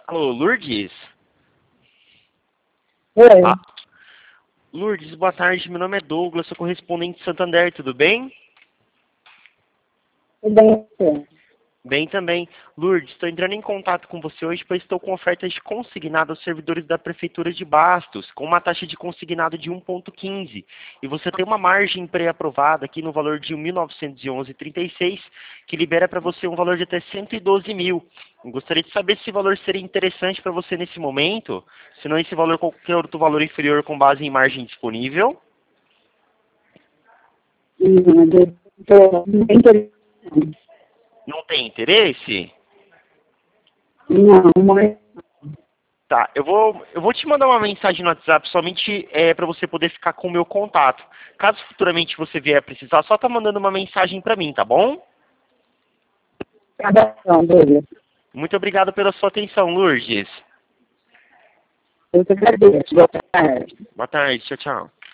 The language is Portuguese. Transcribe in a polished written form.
Alô, Lourdes? Oi, Ah, Lourdes, boa tarde. Meu nome é Douglas, sou correspondente de Santander, tudo bem? tudo bem você? Bem também. Lourdes, estou entrando em contato com você hoje, pois estou com ofertas de consignado aos servidores da Prefeitura de Bastos, com uma taxa de consignado de 1,15. E você tem uma margem pré-aprovada aqui no valor de 1.911,36, que libera para você um valor de até 112 mil. Eu gostaria de saber se esse valor seria interessante para você nesse momento, se não esse valor, qualquer outro valor inferior com base em margem disponível. Estou bem interessante. Não tem interesse? Não, mas Tá, eu vou te mandar uma mensagem no WhatsApp somente para você poder ficar com o meu contato. Caso futuramente você vier a precisar, só tá mandando uma mensagem para mim, tá bom? cada um dele. Muito obrigado pela sua atenção, Lourdes. Eu te agradeço. Boa tarde. Boa tarde, tchau, tchau.